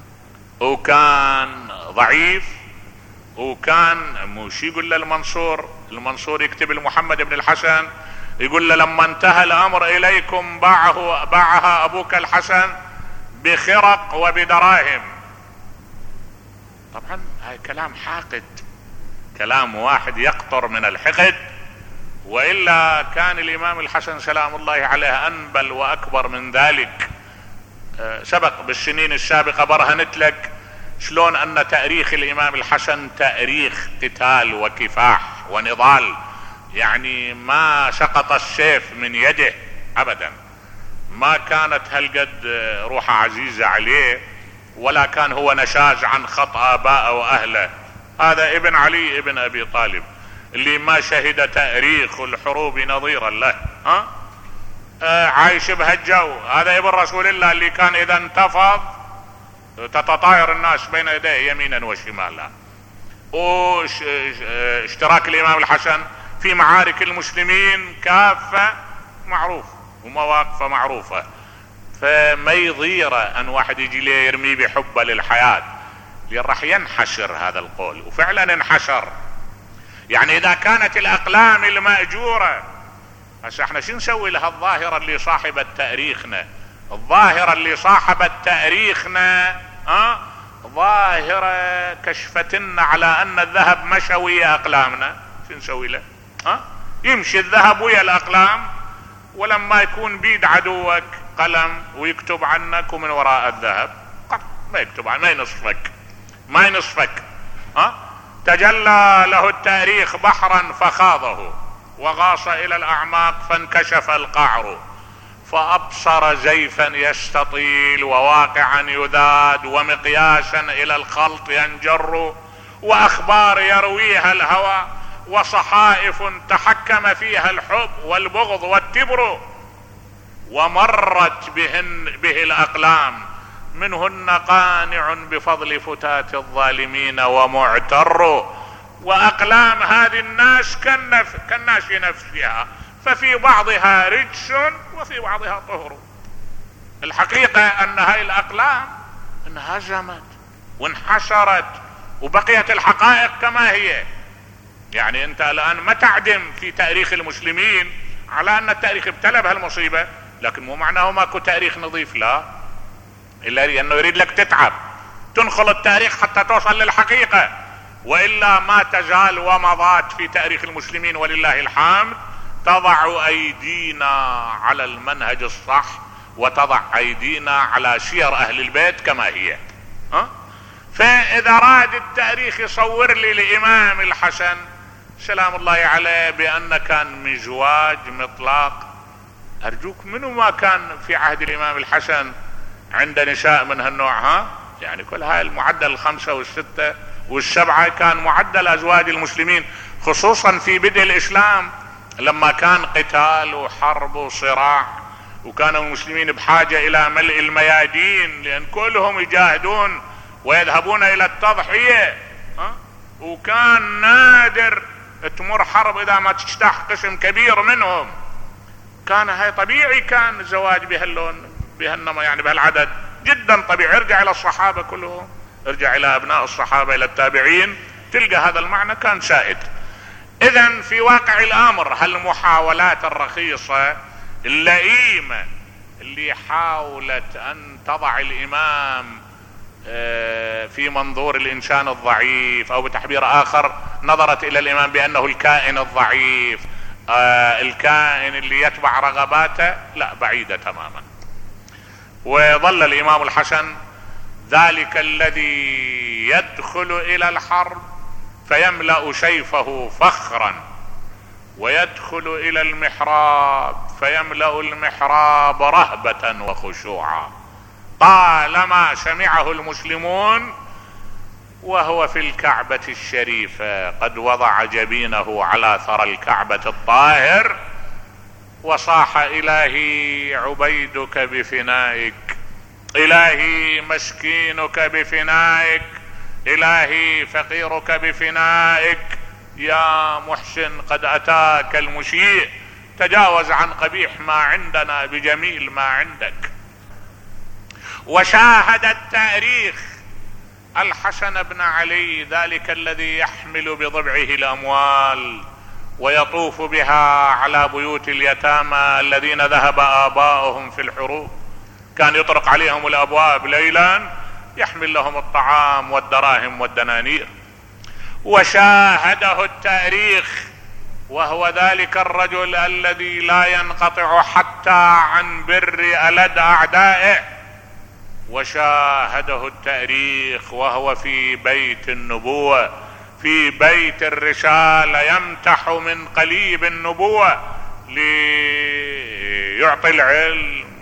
وكان ضعيف، وكان مش يقول له المنصور المنصور يكتب لمحمد بن الحسن يقول له لما انتهى الامر اليكم باعه باعها ابوك الحسن بخرق وبدراهم. طبعا هاي كلام حاقد، كلام واحد يقطر من الحقد. والا كان الامام الحسن سلام الله عليه انبل واكبر من ذلك. سبق بالسنين السابقة برهنت لك شلون ان تاريخ الامام الحسن تاريخ قتال وكفاح ونضال، يعني ما سقط السيف من يده ابدا، ما كانت هالقد روحه عزيزة عليه، ولا كان هو نشاز عن خطأ آبائه وأهله. هذا ابن علي ابن أبي طالب اللي ما شهد تأريخ الحروب نظيرا له، ها؟ آه عايش بهالجو. هذا ابن رسول الله اللي كان إذا انتفض تتطاير الناس بين يديه يمينا وشمالا. واشتراك الإمام الحسن في معارك المسلمين كافة معروف ومواقفه معروفة، فما يضيره أن واحد يجي ليه يرمي بحبه للحياة، لأن راح ينحشر هذا القول. وفعلا انحشر. يعني إذا كانت الأقلام المأجورة، هسه احنا شو نسوي لها الظاهرة اللي صاحبت تاريخنا؟ الظاهرة اللي صاحبت تاريخنا اه ظاهرة كشفتنا على أن الذهب مشى ويا أقلامنا. شو نسوي له؟ اه يمشي الذهب ويا الأقلام، ولما يكون بيد عدوك قلم ويكتب عنك ومن وراء الذهب ما يكتب عنك، ما ينصفك ما ينصفك ها. تجلى له التاريخ بحرا فخاضه، وغاص الى الاعماق فانكشف القعر، فابصر زيفا يستطيل وواقعا يذاد، ومقياسا الى الخلط ينجر، واخبار يرويها الهوى، وصحائف تحكم فيها الحب والبغض والتبر، ومرت بهن به الاقلام، منهن قانع بفضل فتات الظالمين ومعتر. واقلام هذه الناس كالنف... كالناس نفسها، ففي بعضها رجس وفي بعضها طهر. الحقيقة ان هاي الاقلام انهزمت وانحشرت وبقيت الحقائق كما هي. يعني انت الان ما تعدم في تاريخ المسلمين على ان التاريخ ابتلى بهالمصيبة، لكن مو معناه ماكو تاريخ نظيف، لا، الا انه يريد لك تتعب تنخل التاريخ حتى توصل للحقيقة، والا ما تزال ومضات في تاريخ المسلمين ولله الحمد تضع ايدينا على المنهج الصح، وتضع ايدينا على سير اهل البيت كما هي. ها؟ فاذا راد التاريخ يصور لي الامام الحسن سلام الله عليه بان كان مزواج مطلق، ارجوك منو ما كان في عهد الامام الحسن عند نساء من هالنوع؟ ها يعني كل هاي المعدل الخمسة والستة والسبعة كان معدل ازواج المسلمين، خصوصا في بدء الاسلام لما كان قتال وحرب وصراع، وكانوا المسلمين بحاجة الى ملء الميادين لان كلهم يجاهدون ويذهبون الى التضحية. ها؟ وكان نادر تمر حرب اذا ما تجتاح قسم كبير منهم. كان هاي طبيعي، كان الزواج بهاللون بهالنما يعني بهالعدد جدا طبيعي. ارجع الى الصحابة كلهم، ارجع الى ابناء الصحابة الى التابعين، تلقى هذا المعنى كان سائد. اذا في واقع الامر هالمحاولات الرخيصة اللئيمة اللي حاولت ان تضع الامام في منظور الانسان الضعيف، او بتعبير اخر نظرت الى الامام بانه الكائن الضعيف، الكائن اللي يتبع رغباته، لا، بعيدة تماما. وظل الامام الحسن ذلك الذي يدخل الى الحرب فيملأ سيفه فخرا، ويدخل الى المحراب فيملأ المحراب رهبة وخشوعا، طالما سمعه المسلمون وهو في الكعبة الشريفة قد وضع جبينه على ثرى الكعبة الطاهر، وصاح إلهي عبيدك بفنائك، إلهي مسكينك بفنائك، إلهي فقيرك بفنائك، يا محسن قد أتاك المشيء، تجاوز عن قبيح ما عندنا بجميل ما عندك. وشاهد التاريخ الحسن بن علي ذلك الذي يحمل بضبعه الأموال ويطوف بها على بيوت اليتامى الذين ذهب آباؤهم في الحروب، كان يطرق عليهم الأبواب ليلا يحمل لهم الطعام والدراهم والدنانير. وشاهده التاريخ وهو ذلك الرجل الذي لا ينقطع حتى عن بر ألد أعدائه. وشاهده التاريخ وهو في بيت النبوة، في بيت الرسالة، يمتح من قليب النبوة ليعطي العلم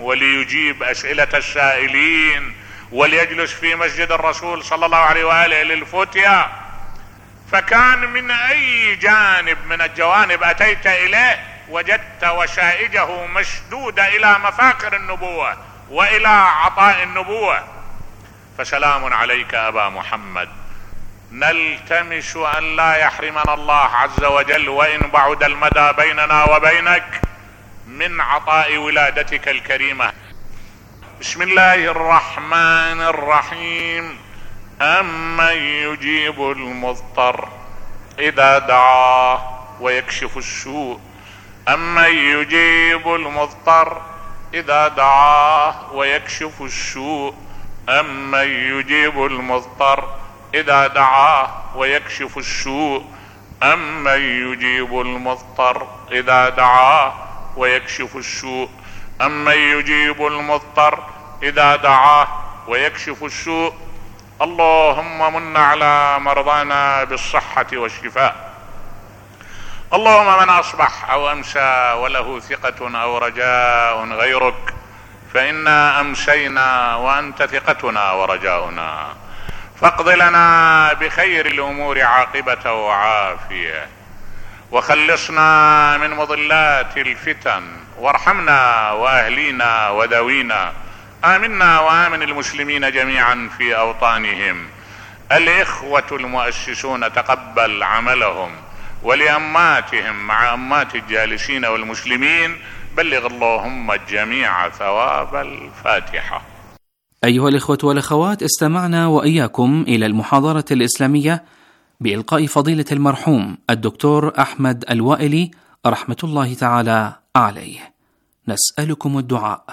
وليجيب أسئلة السائلين وليجلس في مسجد الرسول صلى الله عليه وآله للفتيا. فكان من أي جانب من الجوانب أتيت إليه وجدت وشائجه مشدودة إلى مفاخر النبوة وإلى عطاء النبوة. فسلام عليك أبا محمد، نلتمس أن لا يحرمنا الله عز وجل وإن بعد المدى بيننا وبينك من عطاء ولادتك الكريمة. بسم الله الرحمن الرحيم. أمن يجيب المضطر إذا دعاه ويكشف السوء أمن يجيب المضطر إذا دعاه ويكشف السوء أمن يجيب المضطر إذا دعاه ويكشف السوء أمن يجيب المضطر إذا دعاه ويكشف السوء أمن يجيب المضطر إذا دعاه ويكشف السوء. اللهم من على مرضانا بالصحة والشفاء. اللهم من أصبح أو أمسى وله ثقة أو رجاء غيرك فإنا أمسينا وأنت ثقتنا ورجاؤنا، فاقض لنا بخير الأمور عاقبة وعافية، وخلصنا من مضلات الفتن، وارحمنا وأهلينا وذوينا. آمنا وآمن المسلمين جميعا في أوطانهم. الإخوة المؤسسون تقبل عملهم، ولأماتهم مع أمات الجالسين والمسلمين بلغ اللهم الجميع ثواب الفاتحة. أيها الإخوة والأخوات، استمعنا وإياكم إلى المحاضرة الإسلامية بإلقاء فضيلة المرحوم الدكتور أحمد الوائلي رحمة الله تعالى عليه. نسألكم الدعاء.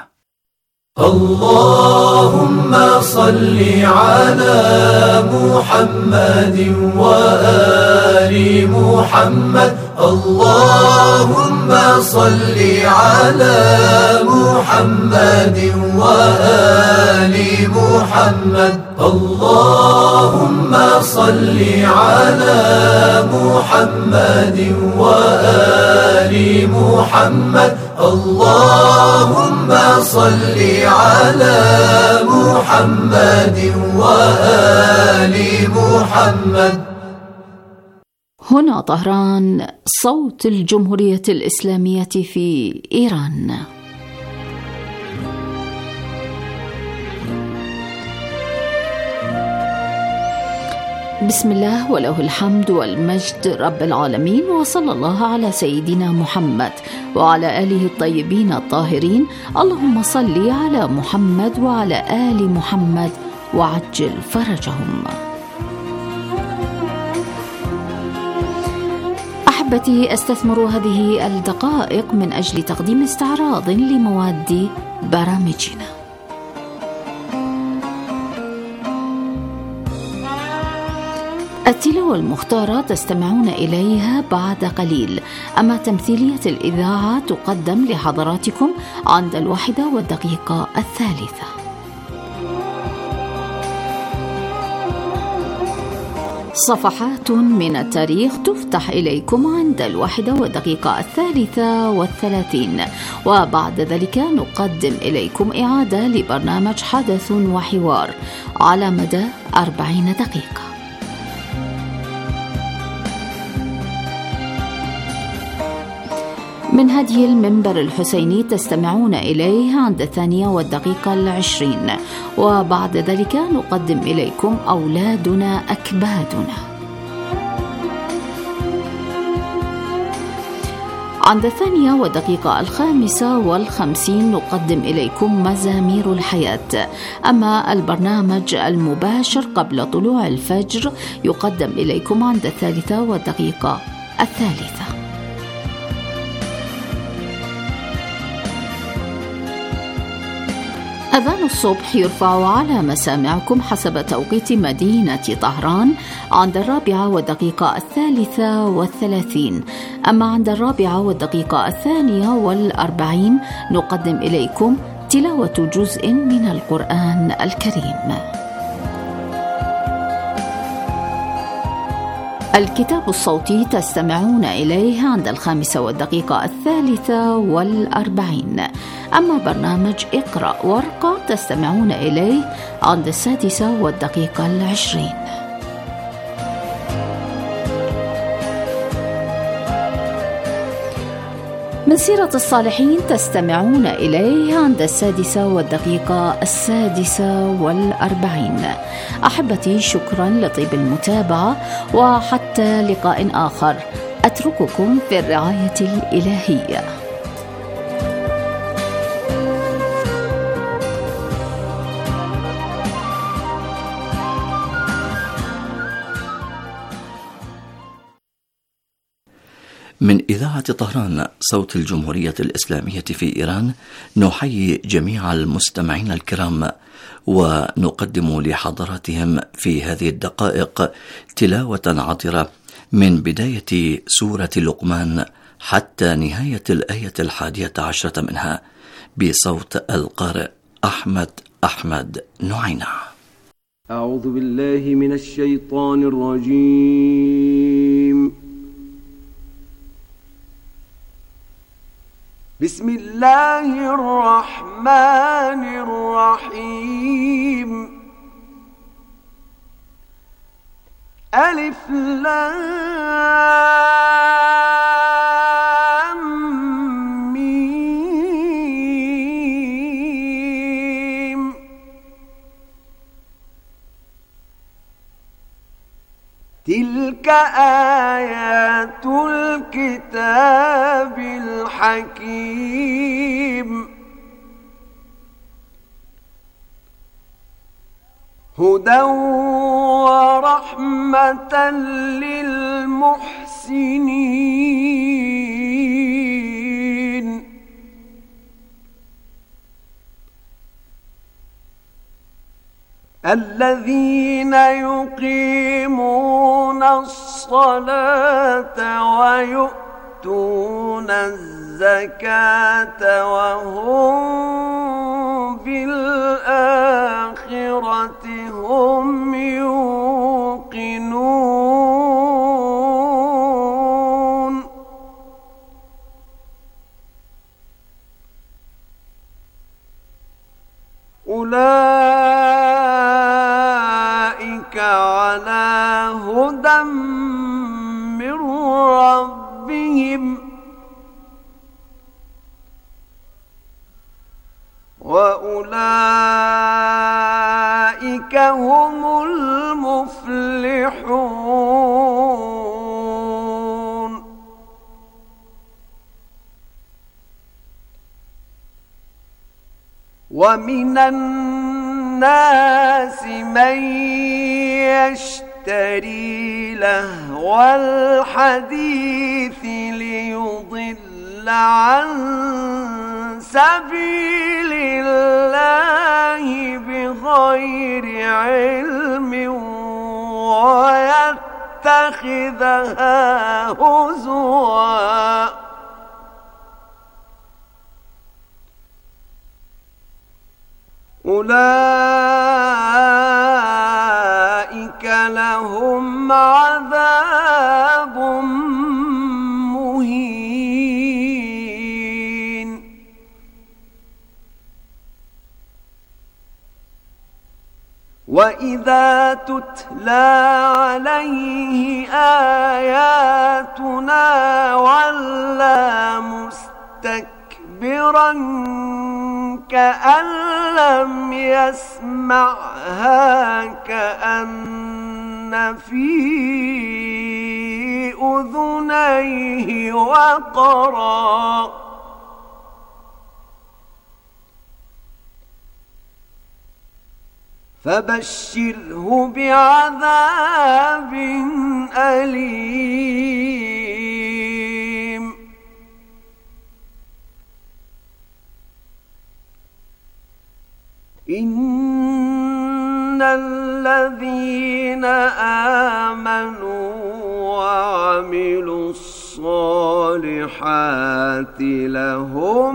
اللهم صل على محمد وآل محمد. اللهم صل على محمد وآل محمد. اللهم صل على محمد وآل محمد. اللهم صل على محمد وآل محمد. هنا طهران، صوت الجمهورية الإسلامية في إيران. بسم الله وله الحمد والمجد رب العالمين، وصلى الله على سيدنا محمد وعلى آله الطيبين الطاهرين. اللهم صل على محمد وعلى آل محمد وعجل فرجهم. أحبتي، أستثمر هذه الدقائق من أجل تقديم استعراض لمواد برامجنا. التلاوة المختارة تستمعون إليها بعد قليل، أما تمثيلية الإذاعة تقدم لحضراتكم عند الواحدة والدقيقة الثالثة. صفحات من التاريخ تفتح إليكم عند الواحدة والدقيقة الثالثة والثلاثين، وبعد ذلك نقدم إليكم إعادة لبرنامج حدث وحوار على مدى أربعين دقيقة. من هدي المنبر الحسيني تستمعون إليه عند الثانية والدقيقة العشرين، وبعد ذلك نقدم إليكم أولادنا أكبادنا. عند الثانية والدقيقة الخامسة والخمسين نقدم إليكم مزامير الحياة، أما البرنامج المباشر قبل طلوع الفجر يقدم إليكم عند الثالثة والدقيقة الثالثة. أذان الصبح يرفع على مسامعكم حسب توقيت مدينة طهران عند الرابعة والدقيقة الثالثة والثلاثين، أما عند الرابعة والدقيقة الثانية والأربعين نقدم إليكم تلاوة جزء من القرآن الكريم. الكتاب الصوتي تستمعون إليه عند الخامسة والدقيقة الثالثة والأربعين. أما برنامج اقرأ وارقى تستمعون إليه عند السادسة والدقيقة العشرين. من سيرة الصالحين تستمعون إليه عند السادسة والدقيقة السادسة والأربعين. أحبتي، شكرا لطيب المتابعة، وحتى لقاء آخر أترككم في الرعاية الإلهية. من إذاعة طهران صوت الجمهورية الإسلامية في إيران، نحيي جميع المستمعين الكرام ونقدم لحضراتهم في هذه الدقائق تلاوة عطرة من بداية سورة لقمان حتى نهاية الآية الحادية عشرة منها بصوت القارئ أحمد أحمد نعينة. أعوذ بالله من الشيطان الرجيم. بسم الله الرحمن الرحيم. ألف لام ميم. تلك آيات الكتاب الحكيم. هدى ورحمة للمحسنين. الذين يقيمون الصلاة ويؤتون الزكاة وهم بالآخرة هم يوقنون. أولئك على هدى من ربهم وأولئك هم المفلحون. ومن الناس من يشتري لهو الحديث ليضل عن سبيل الله بغير علم ويتخذها هزوا. أولئك لهم عذاب مهين. وإذا تتلى عليه آياتنا ولى مستكبرا كأن لم يسمعها كأن في أذنيه وقرا. فبشره بعذاب أليم. إن الذين آمنوا وعملوا الصالحات لهم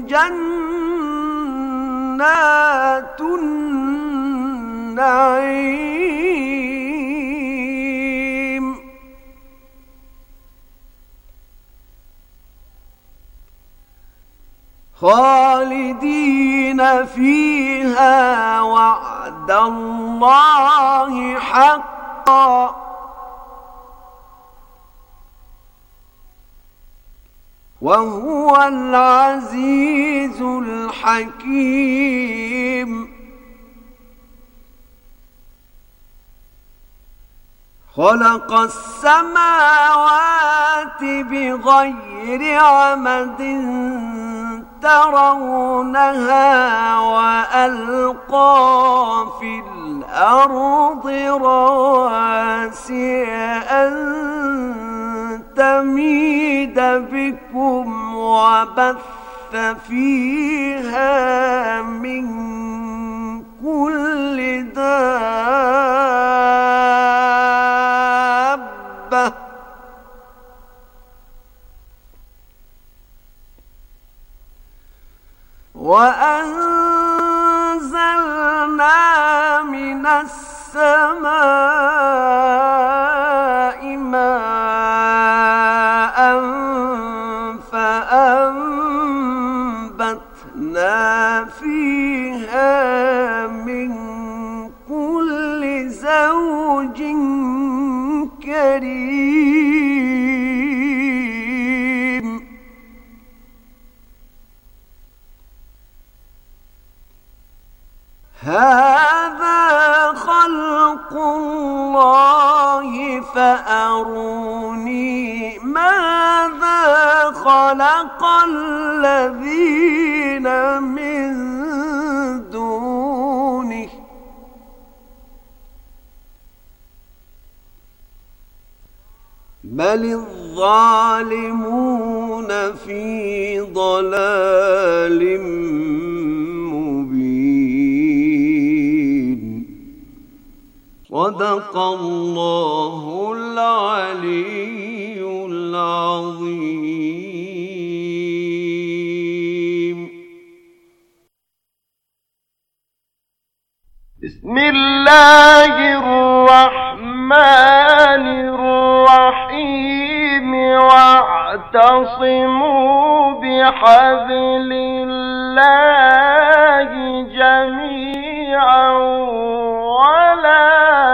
جنات النعيم خالدين فيها وعد الله حقا وهو العزيز الحكيم. خلق السماوات بغير عمد ترونها وألقى في الأرض رواسي أن تميد بكم وبث فيها من كل دابة وأنزلنا من السماء ماء فأنبتنا فيها من كل زوج كريم. هذا خلق الله فأروني ماذا خلق الذين من دونه بل الظالمون في ضلال مبين. صدق الله العلي العظيم. بسم الله الرحمن الرحيم. واعتصموا بحبل الله جميعا ولا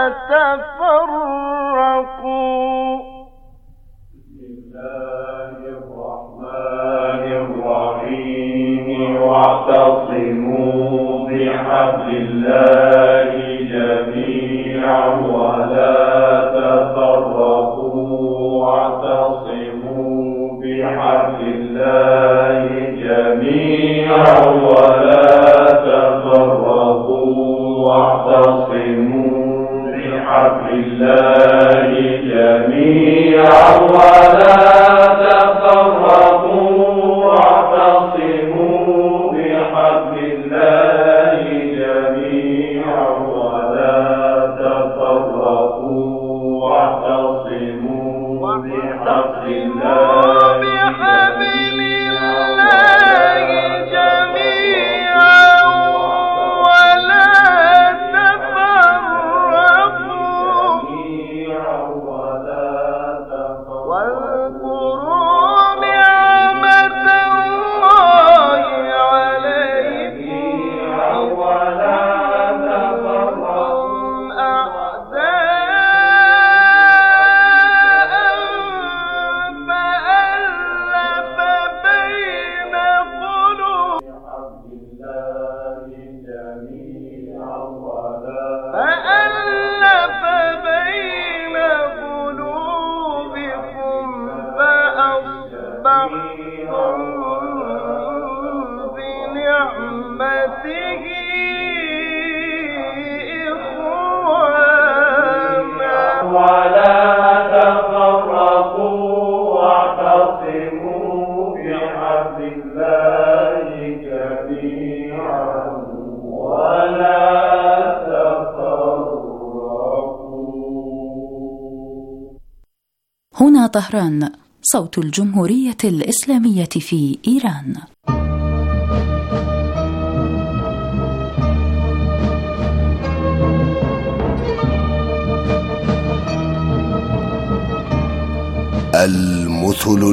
تفرقوا. بسم الله الرحمن الرحيم. واعتصموا بحبل الله جميعا ولا تفرقوا. واعتصموا بحبل الله جميعا ولا تفرقوا. واعتصموا بحبل الله جميعا ولا تفرقوا. واعتصموا بحبل الله جميعا ولا تفرقوا. واعتصموا بحبل الله بحبل الله جميعا ولا تفرقوا. واذكروا نعمة الله عليكم ولا تفرقوا. أعداء فألف بين قلوبهم فألف بين قلوبكم فأصبحتم بنعمته إخوانا ولا تفرقوا. واعتصموا بحبل الله جميعا ولا هنا طهران، صوت الجمهورية الإسلامية في إيران. المثل